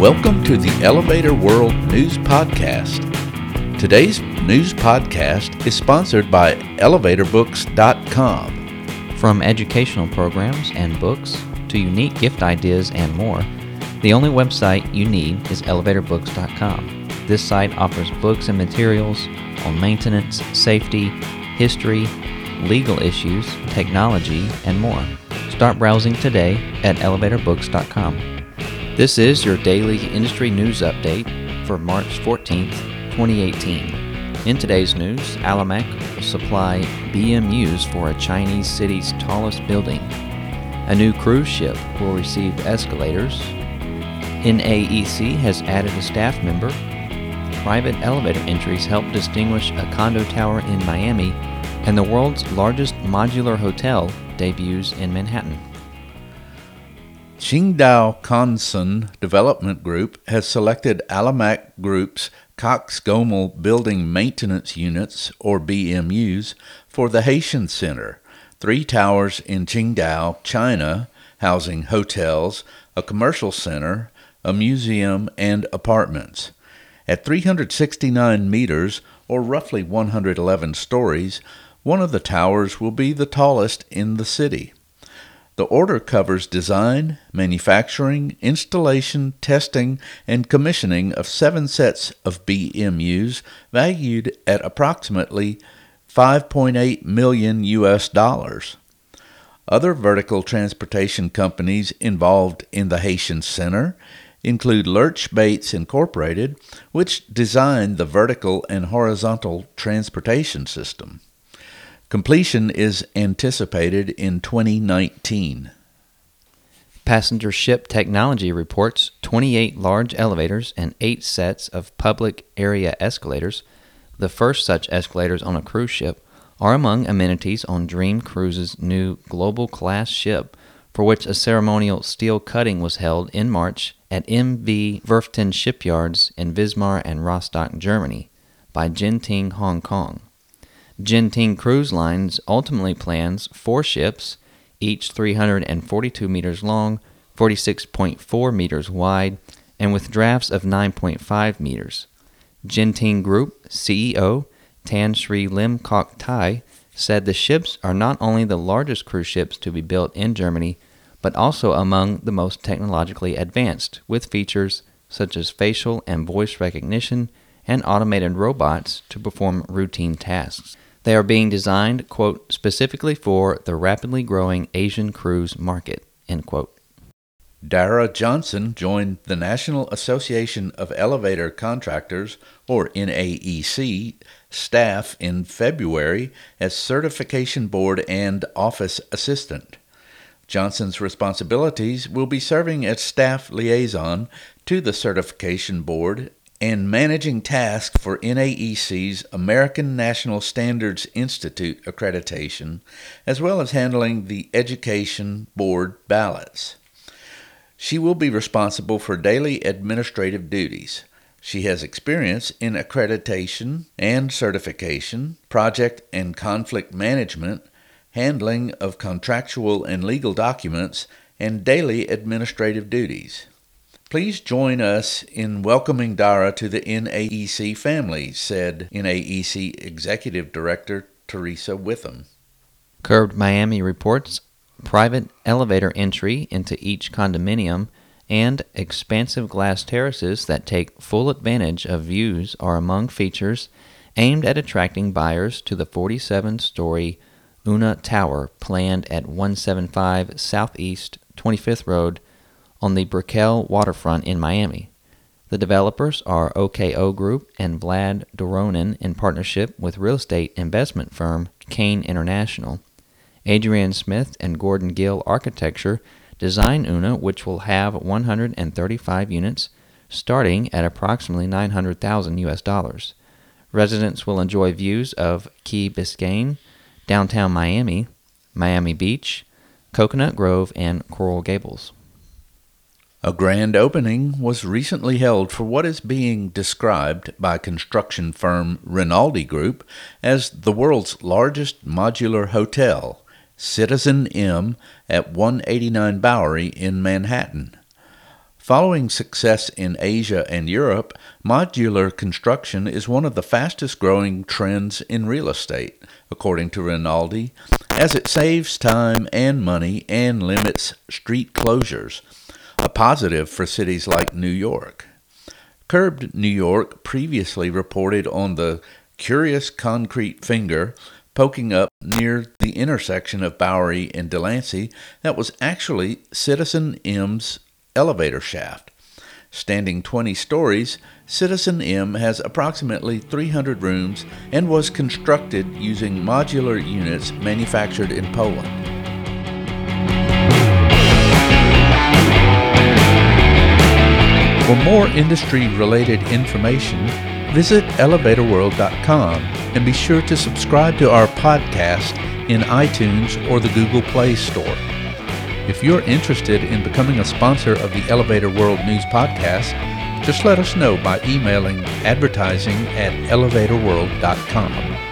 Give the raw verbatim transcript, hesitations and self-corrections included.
Welcome to the Elevator World News Podcast. Today's news podcast is sponsored by elevator books dot com. From educational programs and books to unique gift ideas and more, the only website you need is elevator books dot com. This site offers books and materials on maintenance, safety, history, legal issues, technology, and more. Start browsing today at elevator books dot com. This is your daily industry news update for March fourteenth, twenty eighteen. In today's news, Alimak will supply B M Us for a Chinese city's tallest building. A new cruise ship will receive escalators. N A E C has added a staff member. Private elevator entries help distinguish a condo tower in Miami, and the world's largest modular hotel debuts in Manhattan. Qingdao Consun Development Group has selected Alimak Group's Cox-Gomel Building Maintenance Units, or B M Us, for the Haitian Center, three towers in Qingdao, China, housing hotels, a commercial center, a museum, and apartments. At three hundred sixty-nine meters, or roughly one hundred eleven stories, one of the towers will be the tallest in the city. The order covers design, manufacturing, installation, testing, and commissioning of seven sets of B M Us valued at approximately five point eight million U S dollars. Other vertical transportation companies involved in the Haitian Center include Lurch Bates Incorporated, which designed the vertical and horizontal transportation system. Completion is anticipated in twenty nineteen. Passenger Ship Technology reports twenty-eight large elevators and eight sets of public area escalators, the first such escalators on a cruise ship, are among amenities on Dream Cruises' new Global-class ship, for which a ceremonial steel cutting was held in March at M V Werften shipyards in Wismar and Rostock, Germany, by Genting Hong Kong. Genting Cruise Lines ultimately plans four ships, each three hundred forty-two meters long, forty-six point four meters wide, and with drafts of nine point five meters. Genting Group C E O Tan Sri Lim Kok Thai said the ships are not only the largest cruise ships to be built in Germany, but also among the most technologically advanced, with features such as facial and voice recognition and automated robots to perform routine tasks. They are being designed, quote, specifically for the rapidly growing Asian cruise market, end quote. Dara Johnson joined the National Association of Elevator Contractors, or N A E C, staff in February as Certification Board and Office Assistant. Johnson's responsibilities will be serving as staff liaison to the Certification Board and managing tasks for N A E C's American National Standards Institute accreditation, as well as handling the Education Board ballots. She will be responsible for daily administrative duties. She has experience in accreditation and certification, project and conflict management, handling of contractual and legal documents, and daily administrative duties. Please join us in welcoming Dara to the N A E C family, said N A E C Executive Director Teresa Witham. Curved Miami reports private elevator entry into each condominium and expansive glass terraces that take full advantage of views are among features aimed at attracting buyers to the forty-seven story Una Tower planned at one seventy-five Southeast twenty-fifth Road on the Brickell waterfront in Miami. The developers are O K O Group and Vlad Doronin in partnership with real estate investment firm Kane International. Adrian Smith and Gordon Gill Architecture design Una, which will have one hundred thirty-five units, starting at approximately nine hundred thousand U S dollars. Residents will enjoy views of Key Biscayne, downtown Miami, Miami Beach, Coconut Grove, and Coral Gables. A grand opening was recently held for what is being described by construction firm Rinaldi Group as the world's largest modular hotel, Citizen M, at one eighty-nine Bowery in Manhattan. Following success in Asia and Europe, modular construction is one of the fastest growing trends in real estate, according to Rinaldi, as it saves time and money and limits street closures, a positive for cities like New York. Curbed New York previously reported on the curious concrete finger poking up near the intersection of Bowery and Delancey that was actually Citizen M's elevator shaft. Standing twenty stories, Citizen M has approximately three hundred rooms and was constructed using modular units manufactured in Poland. For more industry-related information, visit elevator world dot com and be sure to subscribe to our podcast in iTunes or the Google Play Store. If you're interested in becoming a sponsor of the Elevator World News Podcast, just let us know by emailing advertising at elevator world dot com.